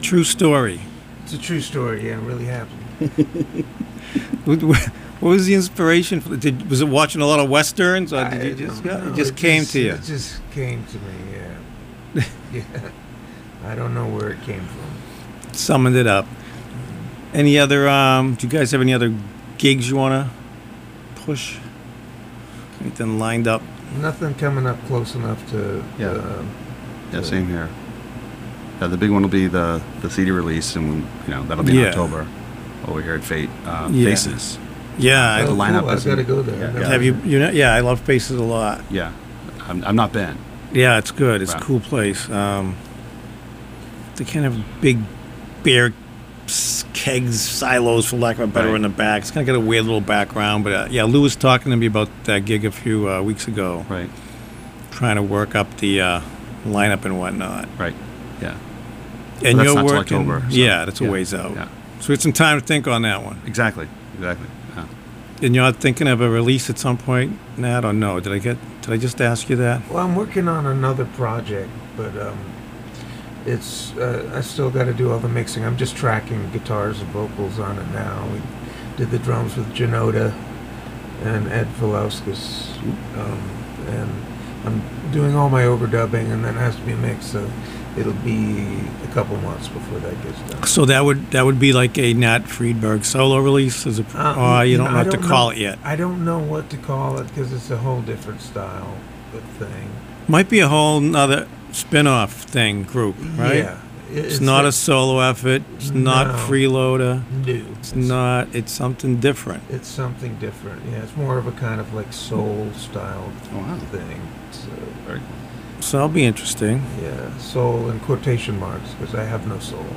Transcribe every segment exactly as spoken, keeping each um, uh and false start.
True story. It's a true story. Yeah, it really happened. What what was the inspiration? For, did was it watching a lot of westerns, or did I you just don't know. it just It came just- to you? It just came to me. Yeah. Yeah. I don't know where it came from. Summoned it up. Any other? Um, do you guys have any other gigs you want to push? Anything lined up? Nothing coming up close enough to. Yeah. Uh, Yeah, to- same here. Yeah, the big one will be the the C D release, and you know that'll be in Yeah. October over here at Fate uh, Yeah. Faces. Yeah, the Oh, lineup cool. I've isn't- got to go there. yeah, I've yeah. gotta have go you? there. You know, yeah, I love Faces a lot. Yeah, I'm, I'm not been. Yeah, it's good. It's Wow. a cool place. Um, they kind of have big beer s- kegs, silos, for lack of a better, Right. in the back. It's kind of got a weird little background. But uh, yeah, Lou was talking to me about that gig a few uh, weeks ago, Right, trying to work up the uh, lineup and whatnot. right. Yeah, And that's you're not till working. October, so, yeah, that's a yeah, ways out. yeah. So it's some time to think on that one. exactly, exactly. Yeah. And you're thinking of a release at some point, Nat, or no? Did I get? Did I just ask you that? Well, I'm working on another project, but um, it's uh, I still got to do all the mixing. I'm just tracking guitars and vocals on it now. We did the drums with Janota and Ed Vilauskis, um, and I'm doing all my overdubbing, and then it has to be mixed. So it'll be a couple months before that gets done. So that would that would be like a Nat Friedberg solo release, as a, Uh, or you you don't know, know I what to don't call know. it yet. I don't know what to call it because it's a whole different style of thing. Might be a whole nother spin-off thing group, right? Yeah, it- It's, not like- a solo effort. It's not No. freeloader. No, It's not. It's something different. It's something different. Yeah, it's more of a kind of like soul style Oh, wow. thing. So, Very So that'll be interesting. yeah, soul in quotation marks because I have no soul.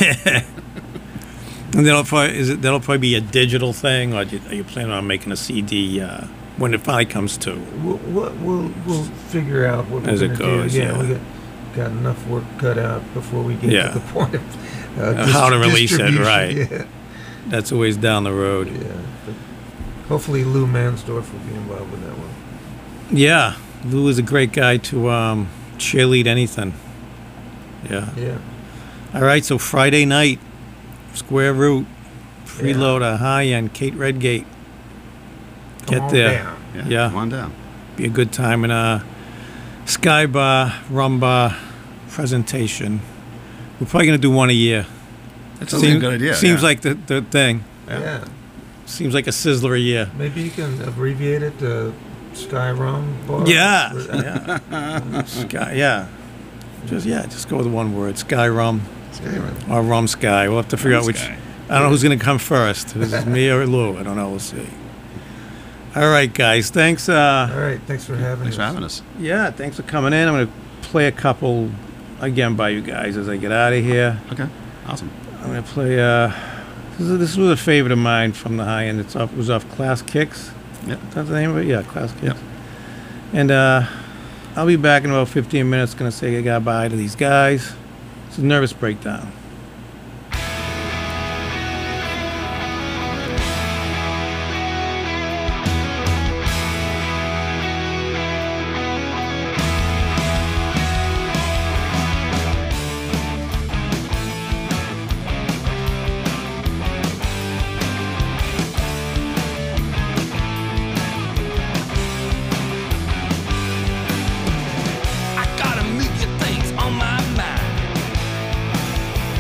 And that'll probably is it. That'll probably be a digital thing, or do you, are you planning on making a C D uh, when it finally comes to? We'll we'll, we'll, we'll figure out what As we're it gonna goes, do. Yeah, yeah. we got, got enough work cut out before we get Yeah. to the point of uh, Uh, how to dis- release it, distribution. right. Yeah, That's a ways down the road. yeah. But hopefully Lou Mansdorf will be involved with that one. Yeah, Lou is a great guy to um, cheerlead anything. Yeah. Yeah. All right, so Friday night, Square Root, Freeloader, High End, Kate Redgate. Come Get on there. down. Yeah, Yeah. come on down. Be a good time in a Sky Bar, Rum Bar presentation. We're probably going to do one a year. That sounds like a good idea. Seems yeah. like the, the thing. Yeah. Yeah. Seems like a sizzler a year. Maybe you can abbreviate it to Sky Rum Bar. Yeah. Or- Yeah. Sky, yeah. Just yeah, just go with one word. Sky Rum Skyrim. or Rum Sky. We'll have to figure Rum out which. Sky. I don't know who's going to come first. Is it me or Lou? I don't know. We'll see. All right, guys. Thanks. Uh, All right. Thanks for having Thanks for us. having us. yeah, thanks for coming in. I'm going to play a couple again by you guys as I get out of here. Okay, awesome. I'm going to play. Uh, this, is, this was a favorite of mine from the High End. It's off. It was off Class Kicks. Yep. Is that the name of it? Yeah, Class Kicks. Yep. And uh, I'll be back in about fifteen minutes. Going to say goodbye to these guys. It's a nervous breakdown. I got a million things on my mind.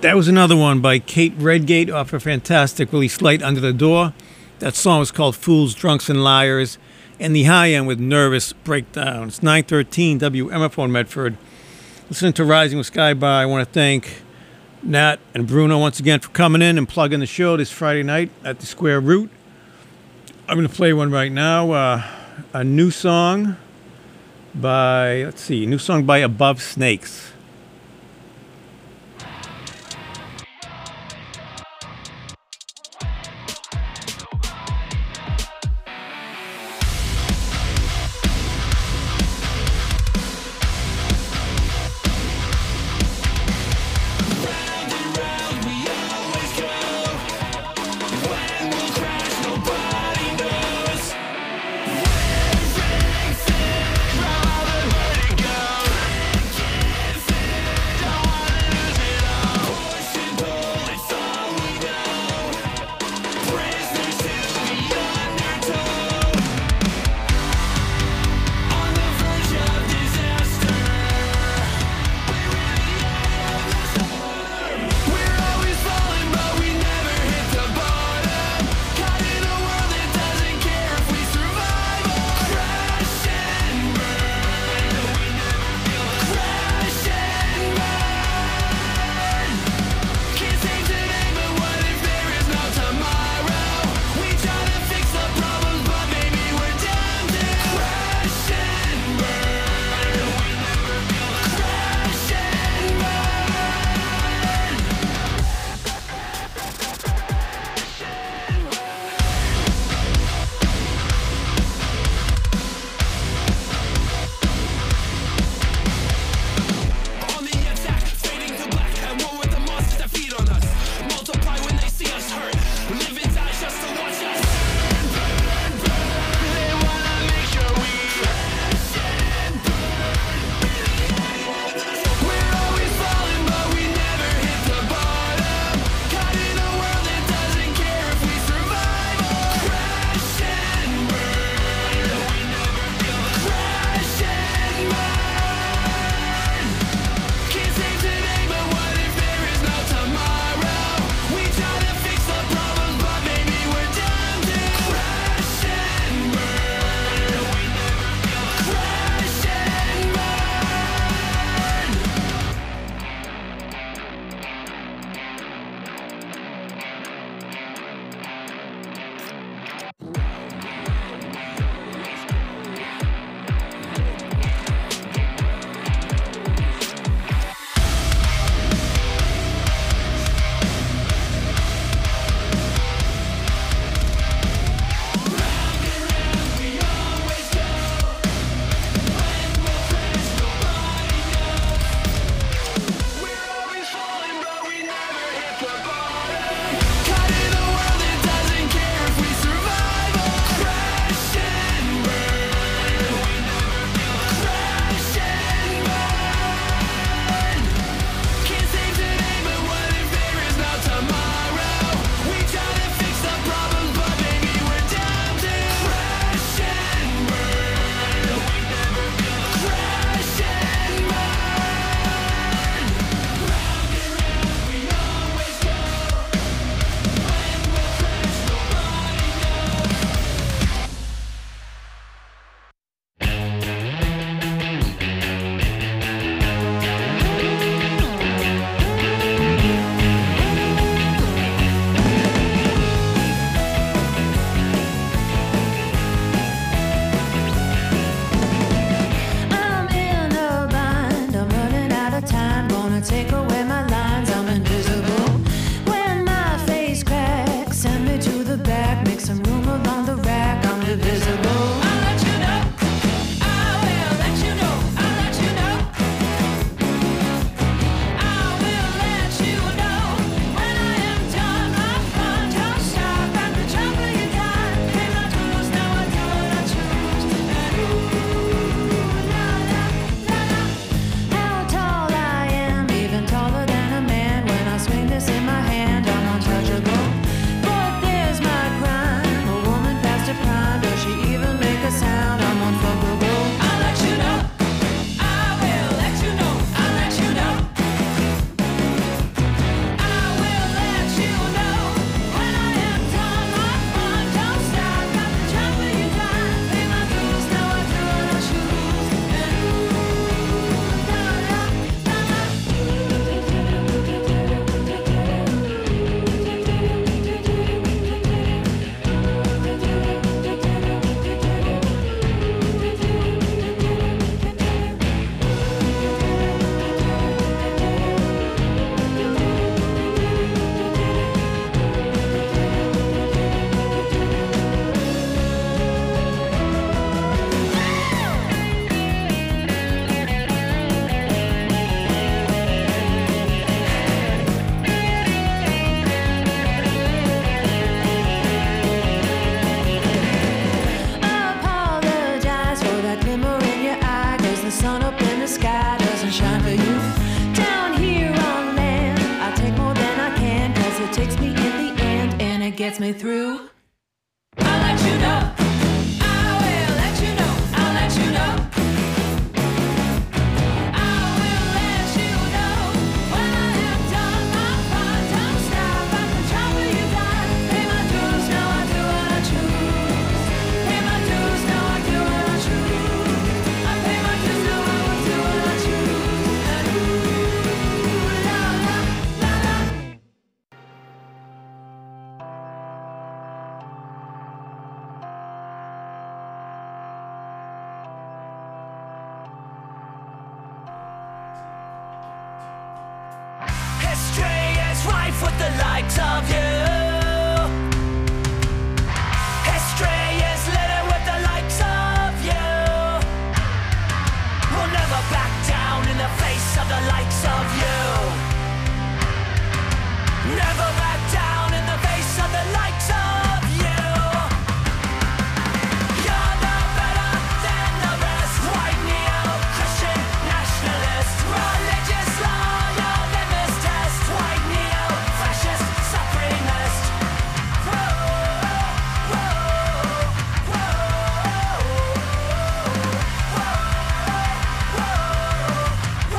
That was another one by Kate Redgate off her fantastic release Light Under the Door. That song was called Fools, Drunks, and Liars. And the high end with Nervous Breakdown. It's nine thirteen W M F O in Medford. Listening to Rising with Sky Bar. I want to thank Nat and Bruno once again for coming in and plugging the show this Friday night at the Square Root. I'm going to play one right now. Uh, a new song by, let's see, a new song by Above Snakes. Rather let it go. gets me through. I'll let you know. I will let you know. I'll let you know. I will let you know when I have done my part. Don't stop at the trouble you got. Pay my dues, now I do what I choose. Pay my dues, now I do what I choose. I pay my dues, now I will do what I choose. And ooh, la la la la. History is rife with the likes of you. History is littered with the likes of you. We'll never back down in the face of the likes of you. Never back down in the face of the likes of you. You're no better than the rest. White neo-Christian nationalist, religious liar, litmus test. White neo-fascist supremacist. Whoa, whoa, whoa, whoa,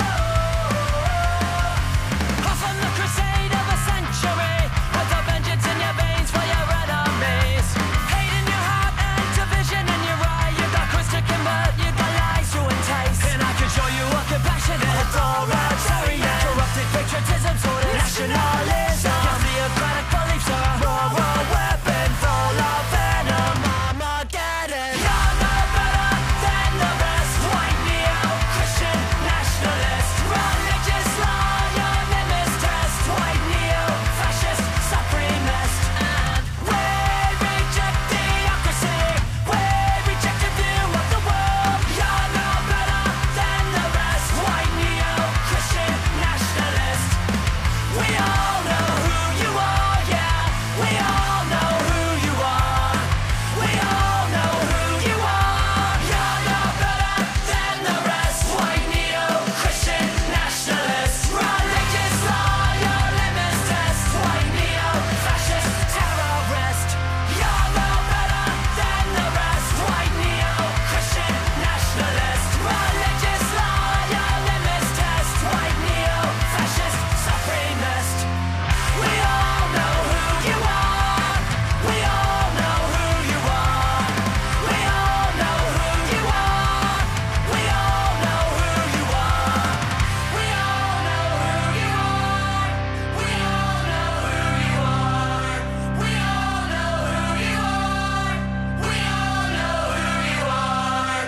whoa. Off on the crusade of a century, with a vengeance in your veins for your enemies. Hate in your heart and division in your eye. You got Chris to convert, you got lies to entice. And I can show you a compassionate authoritarian, corrupted patriotism, sort of nationalism. Your theocratic beliefs are a moral weapon full of venom. Armageddon. You're no better than the rest. White neo-Christian nationalist, religious liar, litmus test. White neo-fascist supremacist. And we reject theocracy. We reject your view of the world. You're no better than the rest. White neo-Christian nationalist. We all know who you are, yeah. We all know who you are. We all know who you are. You're no better than the rest. White neo-Christian nationalist, religious liar, litmus test. White neo-fascist terrorist. You're no better than the rest. White neo-Christian nationalist, religious liar, litmus test. White neo-fascist supremacist. We all know who you are. We all know who you are. We all know who you are. We all know who you are. We all know who you are. We all know who you are. We all know who you are. We all know who you are.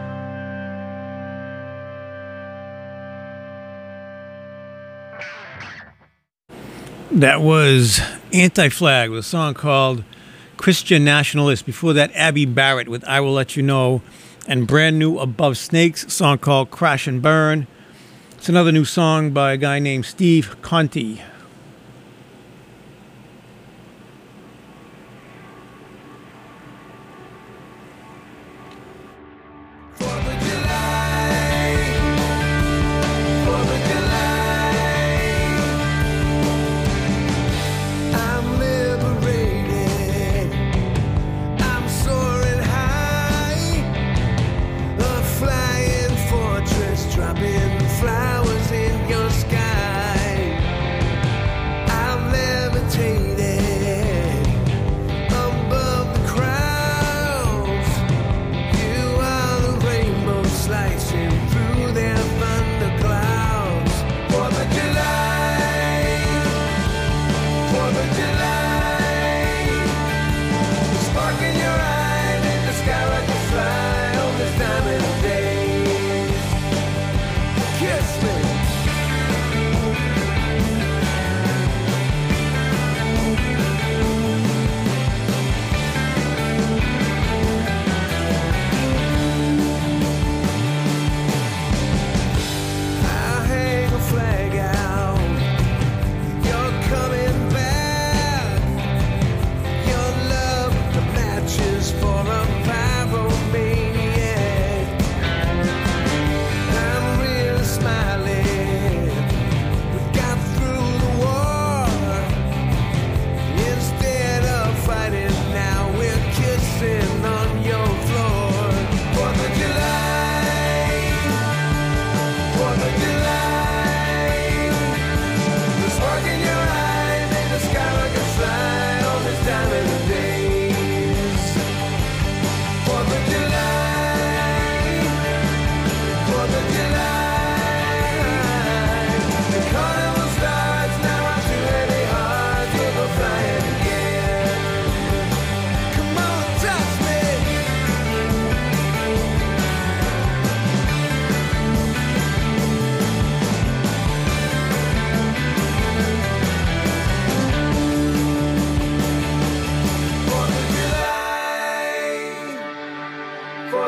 That was Anti-Flag with a song called Christian Nationalist. Before that, Abby Barrett with I Will Let You Know, and brand new Above Snakes, a song called Crash and Burn. It's another new song by a guy named Steve Conti. Fourth of July, Fourth of July, I'm liberated, I'm soaring high, a flying fortress, dropping flowers in your sky.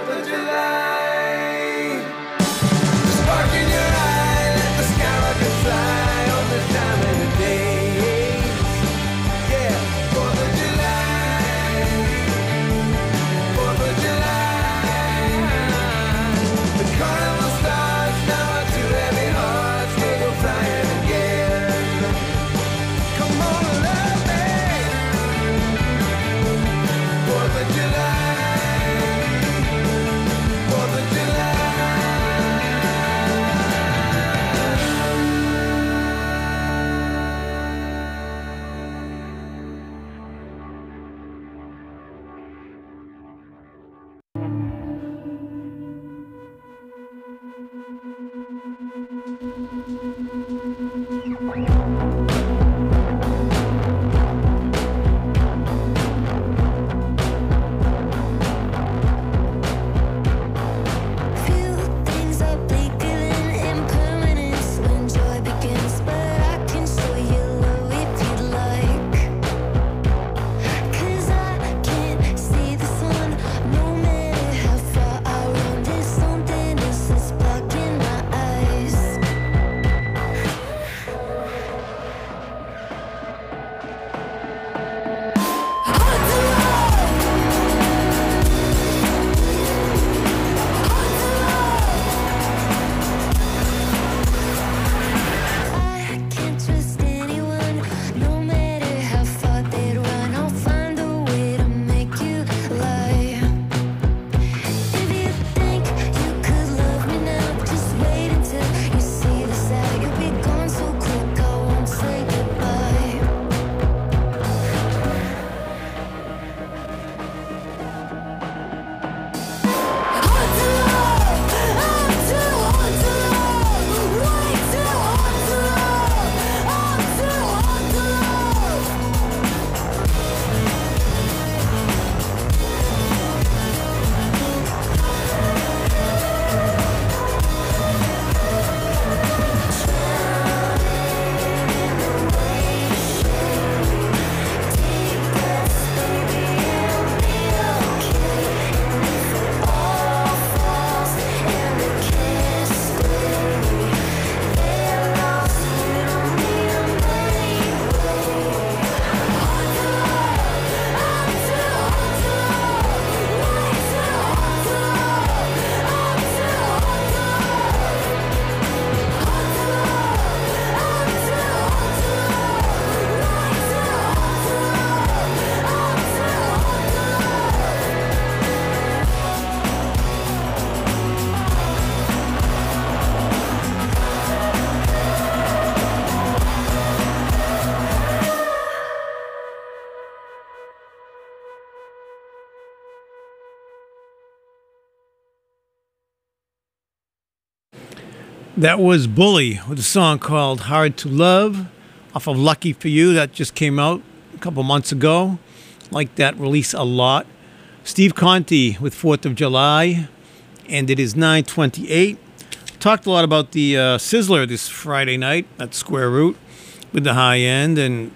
Fourth of July. The spark in your eye, let the skyrocket fly on the time of the day. Yeah, Fourth of July. Fourth of July. The carnival stars now are two heavy hearts. They go flying again. Come on, love me. Fourth of July. Fourth of July. Few things are bleaker than impermanence when joy begins, but I can show you love if you'd like. 'Cause I can't see the sun, no matter how far I run. There's something else that's blocking my eyes. I can't trust anyone, no matter how far they'd run. I'll find a way to make you lie. If you think you could love me now, just wait until you see this out. You'll be gone so quick, I won't say goodbye. Hard to love, I'm too hard to love, way too hard to love, I'm too hard to love. That was Bully with a song called Hard to Love off of Lucky for You. That just came out a couple months ago. Like that release a lot. Steve Conti with Fourth of July. And it is nine twenty-eight. Talked a lot about the uh, Sizzler this Friday night at Square Root with the high end and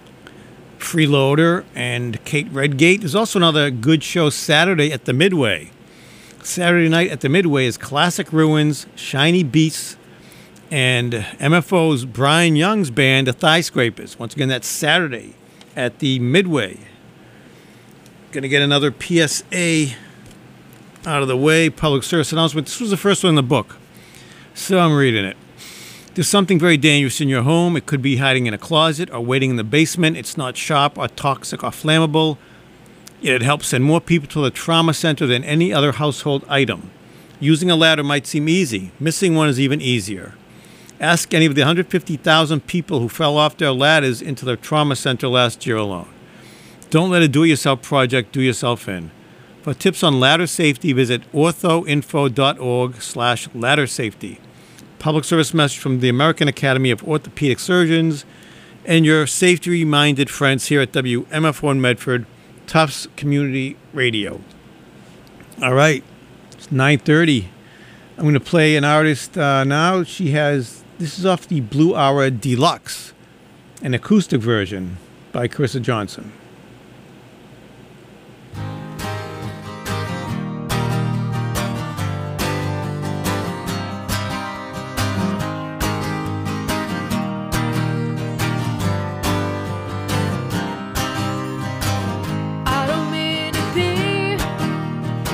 Freeloader and Kate Redgate. There's also another good show Saturday at the Midway. Saturday night at the Midway is Classic Ruins, Shiny Beasts, and M F O's Brian Young's band, the Thigh Scrapers. Once again, that's Saturday at the Midway. Going to get another P S A out of the way, public service announcement. This was the first one in the book, so I'm reading it. There's something very dangerous in your home. It could be hiding in a closet or waiting in the basement. It's not sharp or toxic or flammable. Yet it helps send more people to the trauma center than any other household item. Using a ladder might seem easy. Missing one is even easier. Ask any of the one hundred fifty thousand people who fell off their ladders into the trauma center last year alone. Don't let a do-it-yourself project do yourself in. For tips on ladder safety, visit orthoinfo.org slash ladder safety. Public service message from the American Academy of Orthopedic Surgeons and your safety-minded friends here at W M F one Medford, Tufts Community Radio. All right, it's nine thirty. I'm going to play an artist uh, now. She has, this is off the Blue Hour Deluxe, an acoustic version by Carissa Johnson.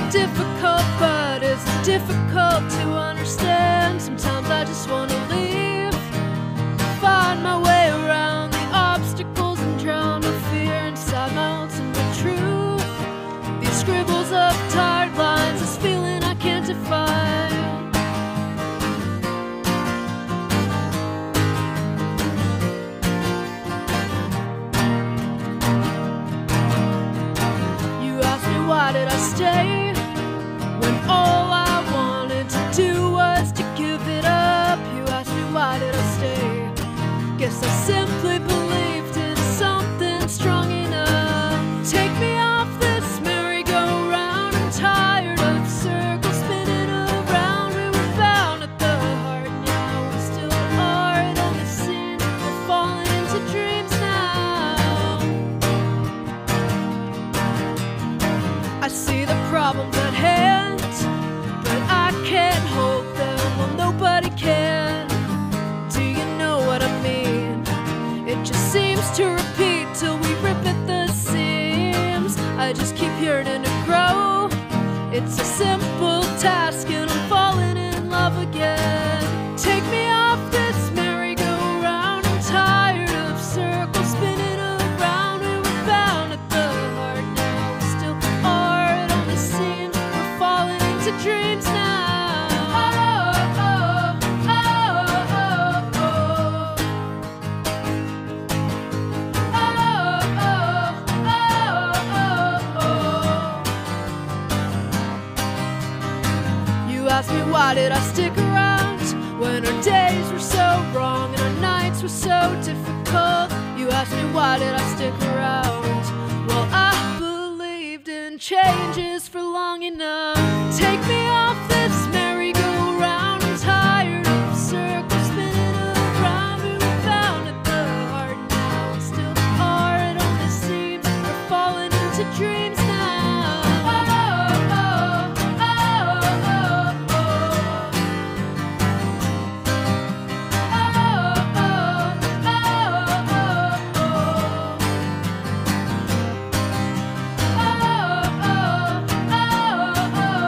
difficult, but it's difficult to understand. Sometimes I just wanna leave, find my way around the obstacles and drown the fear inside my ultimate truth. These scribbles of tired lines, this feeling I can't define. You asked me why did I stay when all I wanted to do was to give it up. You asked me why did I stay. Guess I simply believed in something strong enough. Take me off this merry-go-round. I'm tired of circles spinning around. We were bound at the heart, now we still are. It only seems we're falling into dreams now. I see the problems at hand, but I can't hold them. Well, nobody can. Do you know what I mean? It just seems to repeat till we rip at the seams. I just keep yearning to grow. It's a simple task and I'm falling in love again. Take me off this merry-go-round. I'm tired of circles spinning around. We were bound at the heart, now we still are. It only seems we're falling into dreams now. Oh, oh, oh, oh, oh. You asked me why did I stick around when our days were so wrong and our nights were so difficult. You asked me why did I stick around. Well, I believed in changes for long enough. Take me off this merry-go-round. I'm tired of circles spinning around. We were bound at the heart, now we still are. It only seems we're falling into dreams now. Oh, oh, oh, oh, oh, oh. Oh, oh, oh, oh, oh.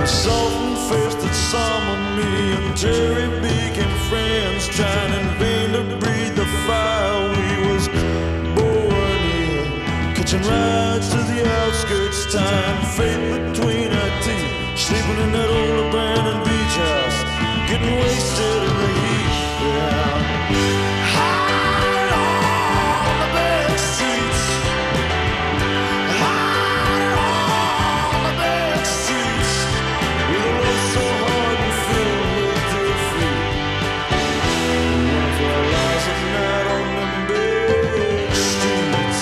salt and face that summoned me and Terry became friends, trying in vain to breathe the fire we was born in. Catching rides to the outskirts, tying fate between our teeth, sleeping in that old abandoned beach house, getting wasted in the heat. Yeah. High on the back streets, high on the back streets, with a love so hard and filled with defeat. One for our lives at night on them back streets.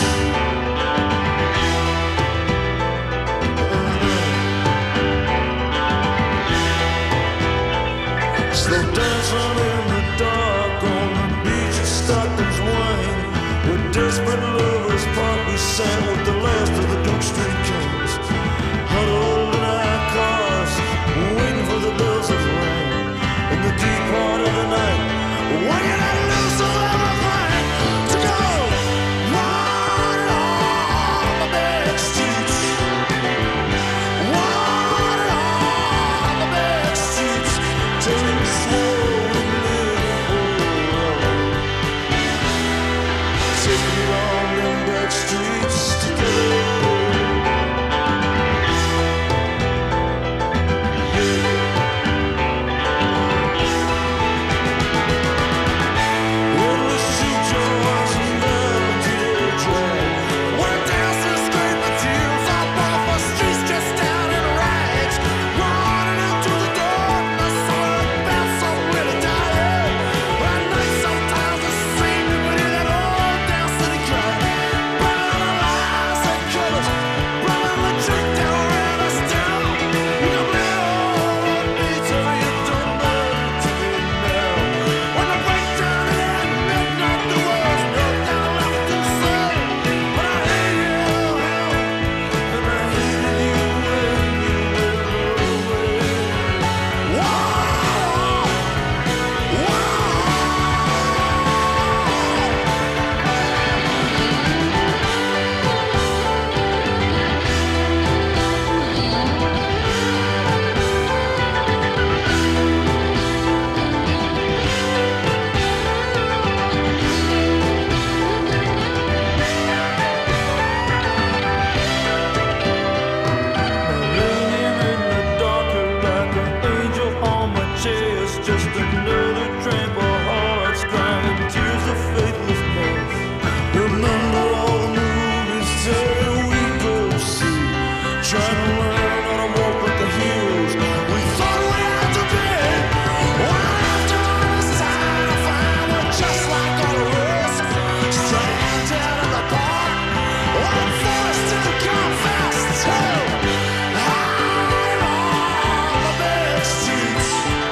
Slow dancing in the dark on the beach of Stockton's Wine, where desperate lovers part we sang with the last of the Duke Street Kings, huddled in our cars, waiting for the bells of rain. In the deep part of the night, when you let loose of everything to go right on the back streets, right on the back streets, till we swore we'd live forever. Take me on them back streets together. When we shoot your hearts and down to the track, we're dancing straight the tears up off our streets, just down in rags, running into the darkness, so it felt so really tired. At night sometimes it seemed we would hear that old down city cry, burning our lives and colors, running the drink down, ran us down. You can play all on me till you don't know to me now. When the breakdown hit at midnight, the words broke down left and say, but I hate you, and I hated you when you went away. Whoa, whoa. Laying in the dark, you're like an angel on my chest, just another tramp of hearts crying tears of faithlessness. Remember all the movies that we both see, trying to learn how to walk like the heroes we thought we had to be. Well, after all this time, I find we're just like all the rest, stranded in the park, one forced to confess to. High on the back streets,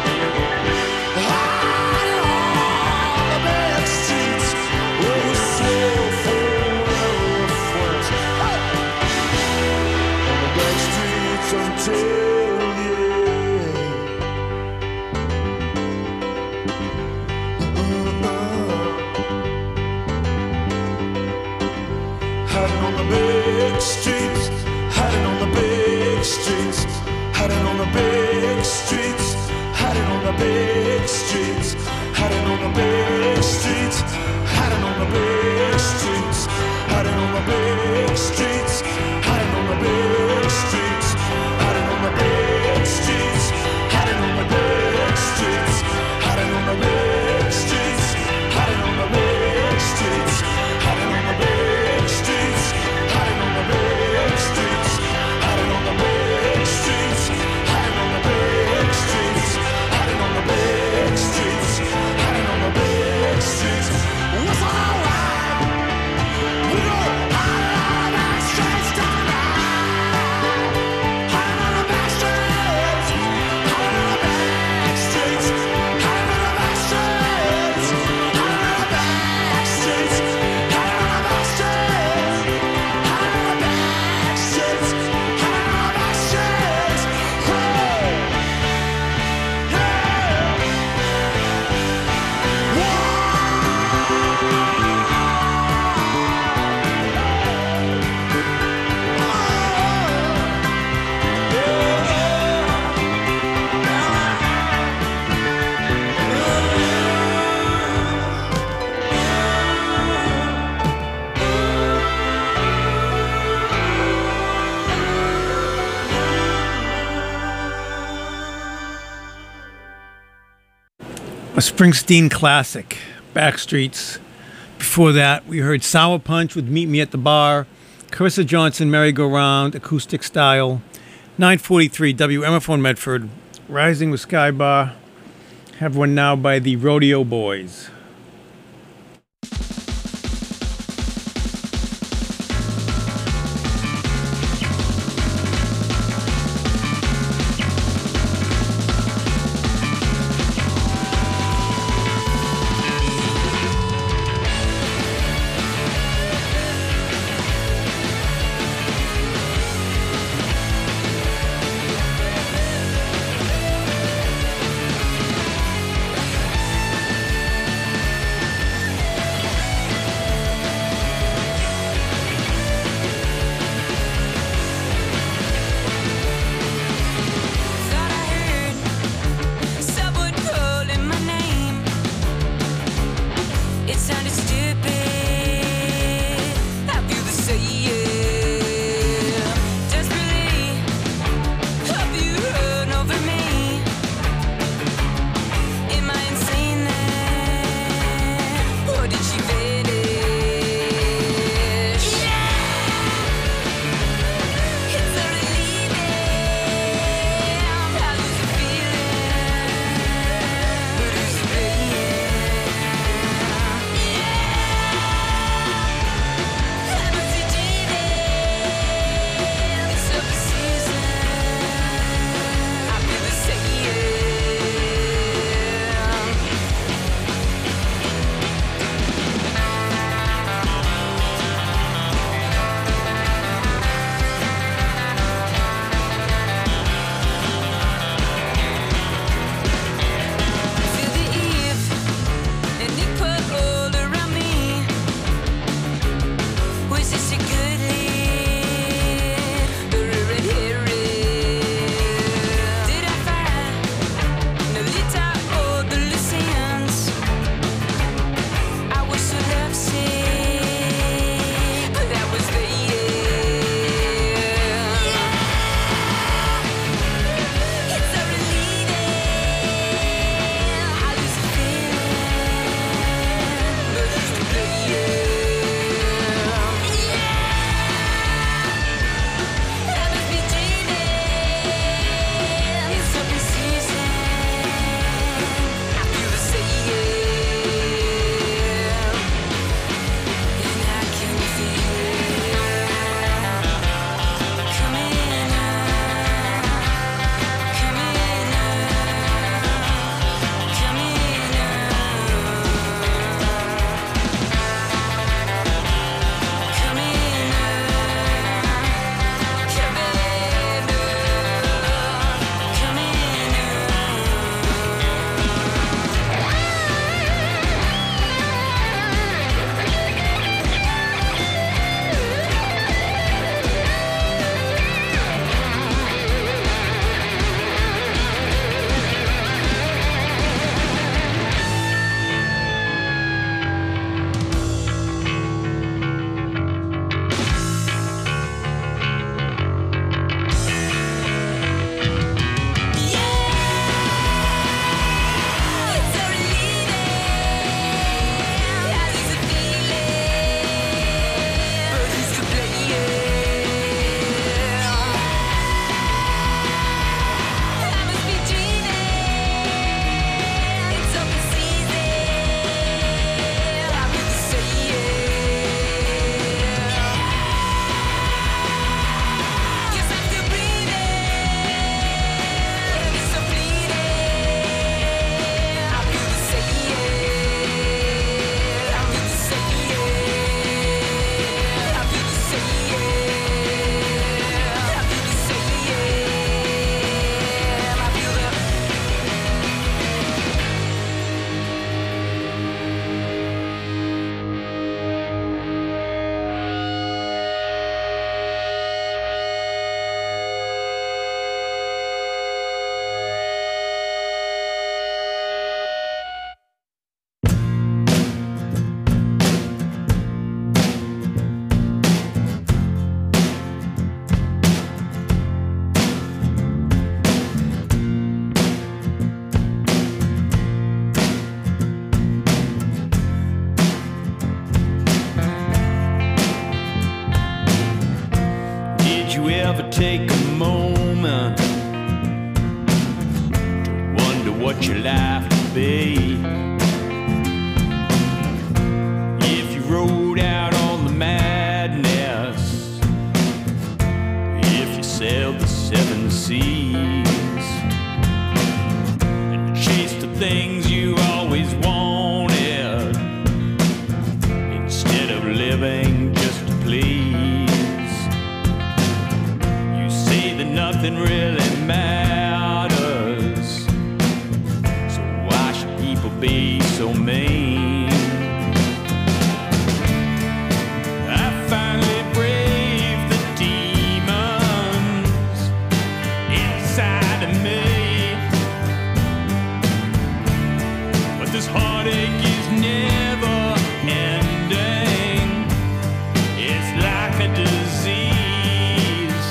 high on the back streets, where we swore forever we're friends. Hey! On the back streets until the Hiding on the big streets, hiding on the big streets, hiding on the big streets, hiding on the big streets, hiding on the big streets, hiding on the big streets, hiding on the big streets, hiding on the big streets, hiding on the big a Springsteen classic, Backstreets. Before that, we heard Sour Punch with Meet Me at the Bar, Carissa Johnson, Merry Go Round, acoustic style. nine forty-three W M F one Medford, Rising with Sky Bar. Have one now by the Rodeo Boys. Thank take a moment to wonder what your life would be if you rode out on the madness, if you sailed the seven seas and chased the things you always wanted instead of living just to please. You say that nothing really matters, so why should people be so mean? I finally braved the demons inside of me, but this heartache is never ending. It's like a disease,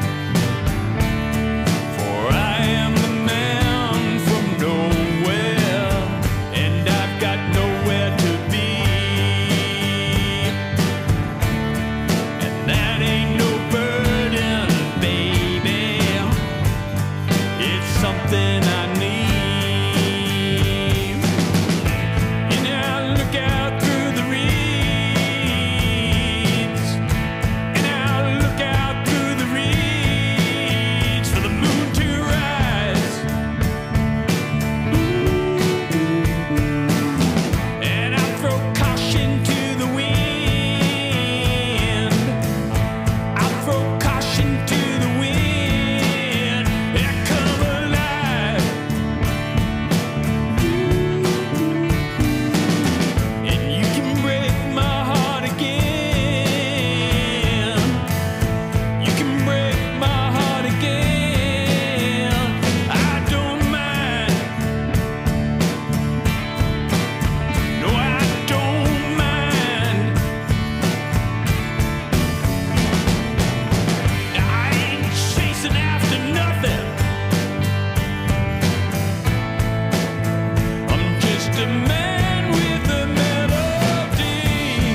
for I am the man from nowhere, and I've got nowhere to be. And that ain't no burden, baby. It's something I need. And I look out through the reeds, and I look out through the reeds for the moon to rise. And I throw caution to the wind. I throw caution to the wind, and I come alive. And you can break my heart again. You can break my heart again. I don't mind. No, I don't mind. I ain't chasing after nothing. I'm just a man with a melody.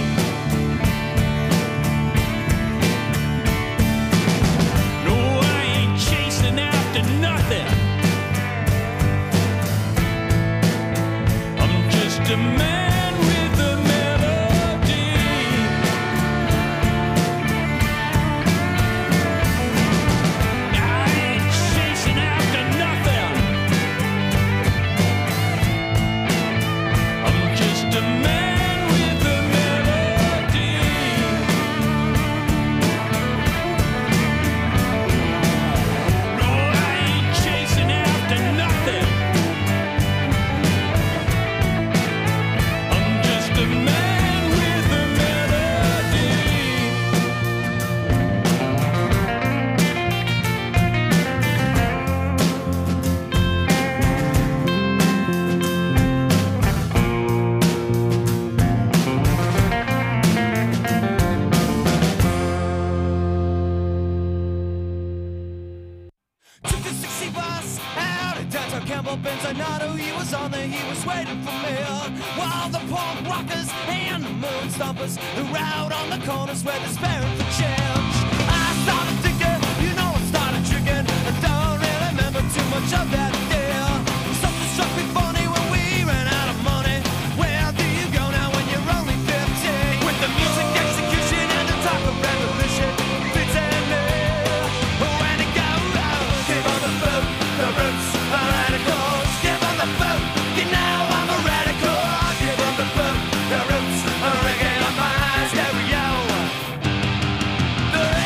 No, I ain't chasing after nothing. I'm just a man with a melody. I ain't chasing after nothing. I'm just a man with a melody. No, I ain't chasing after nothing. I'm just a man with a melody. Took the sixty bus out of downtown Campbell Benzonado. He was on there, he was waiting for me. While the punk rockers and the moon stompers who out on the corners where they're sparing for change. I started thinking, you know, I started drinking. I don't really remember too much of that day. Something struck me funny when we ran out of money. Where do you go now when you're only fifteen? With the music execution and the talk of revolution, fitting me. When it goes out, give on the boat, the roots are radicals. Give on the boat, you know I'm a radical. Give on the boat, the roots are ringing on my stereo. The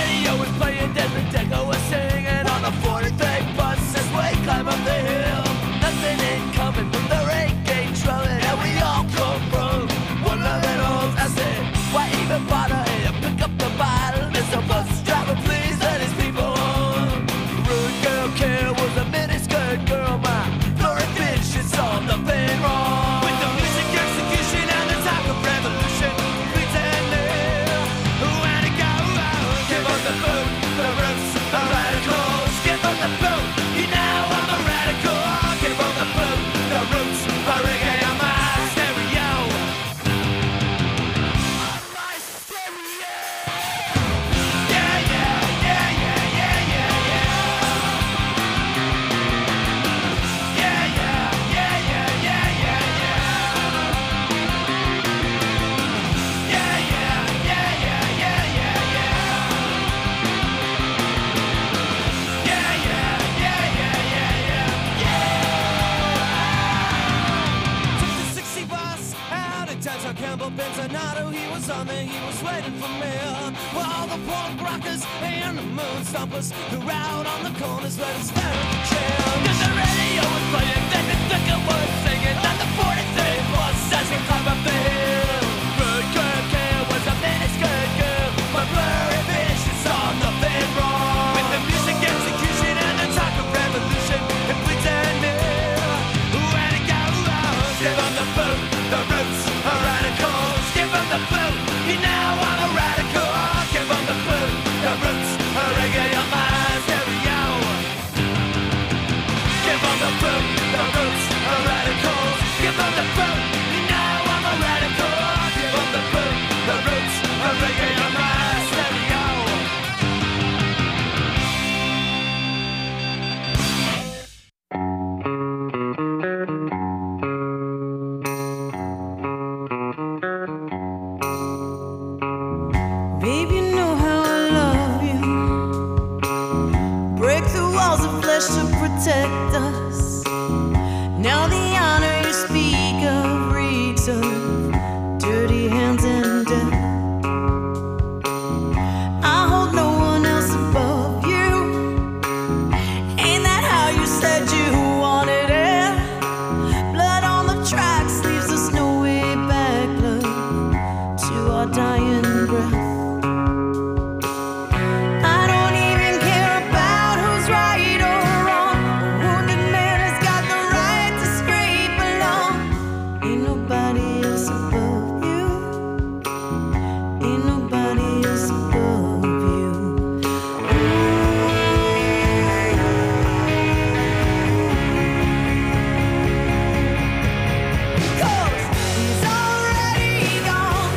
Leonardo, he was on there, he was waiting for me. Well, all the punk rockers and the moon stompers who were out on the corners let us stand at the chair. Cause the radio was playing, then the thicker was singing, and the forty-three was as we climb up the hill. Good girl, girl was a miniskirt girl, my blurry vision saw nothing wrong. With the music execution and the talk of revolution, it bleeds and near. Where to go? Give on the boot, the roots are radicals. Give on the boot, you now I'm a radical. Give on the boot, the roots are reggae on my stereo. Give on the boot, the roots are radicals. Give on the boot, you now I'm a radical. Give on the boot, the roots are reggae on my stereo. Baby, you know how I love you. Break the walls of flesh to protect us. Now the honor you speak of reeks of dirty hands and death. I hold no one else above you. Ain't that how you said you wanted it? Blood on the tracks leaves us no way back, love, to our dying breath. I don't even care about who's right or wrong. A wounded man has got the right to scrape along. Ain't nobody else above you. Ain't nobody else above you. Cause he's already gone.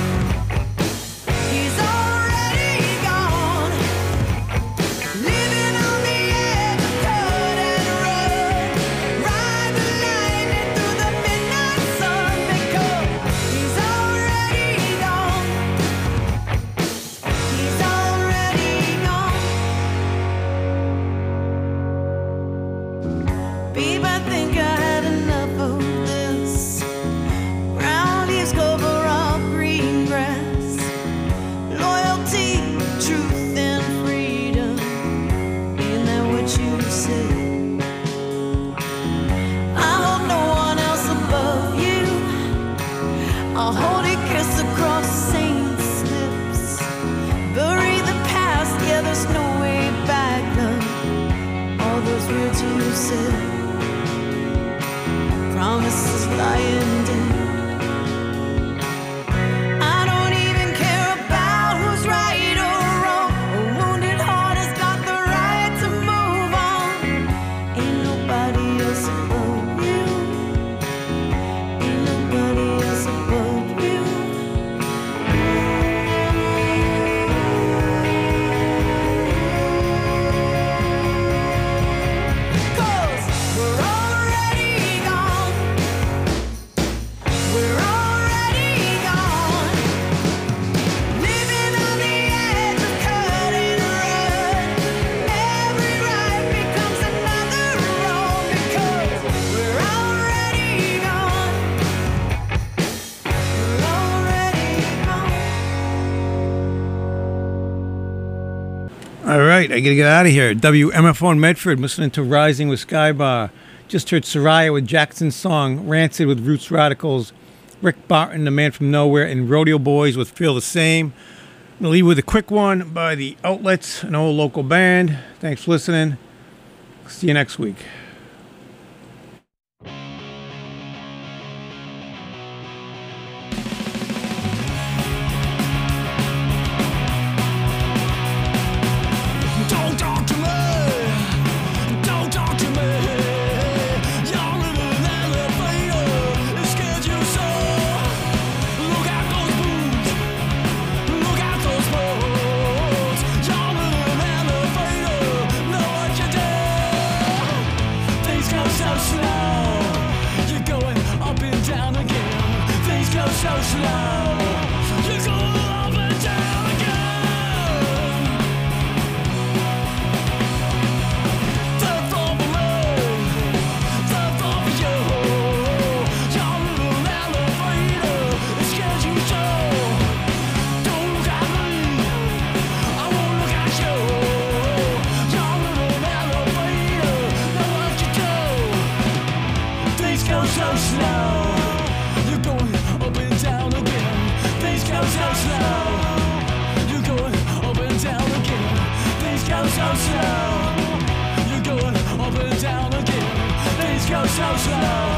He's already gone. Living on the edge of cut and run. Ride the lightning through the midnight sun. Because he's already gone. He's already gone. Babe, I think I had enough of this. Brown leaves cover up green grass. Loyalty, truth, and freedom. Ain't that what you said? I hold no one else above you. I'll hold a kiss across saints' lips. Bury the past, yeah, there's no way back, love. All those words you said. Promises lying dead. I don't even care about who's right or wrong. A wounded heart has got the right to move on. Ain't nobody else above you. Ain't nobody else above you. Cause we're already gone. We're already gone. Living on the edge of cut and run. Every right becomes another wrong. Because we're already gone. We're already gone. All right, I gotta get out of here. W M F O in Medford, listening to Rising with Skybar. Just heard Soraya with Jackson's song Rancid with Roots Radicals, Rick Barton, The Man from Nowhere, and Rodeo Boys with Feel the Same. I'm gonna leave with a quick one by the Outlets, an old local band. Thanks for listening. See you next week. Don't talk to me. Don't talk to me. You're living in the fatal. It scared you so. Look at those boots. Look at those boats. You're living in the fatal. Know what you did. slow.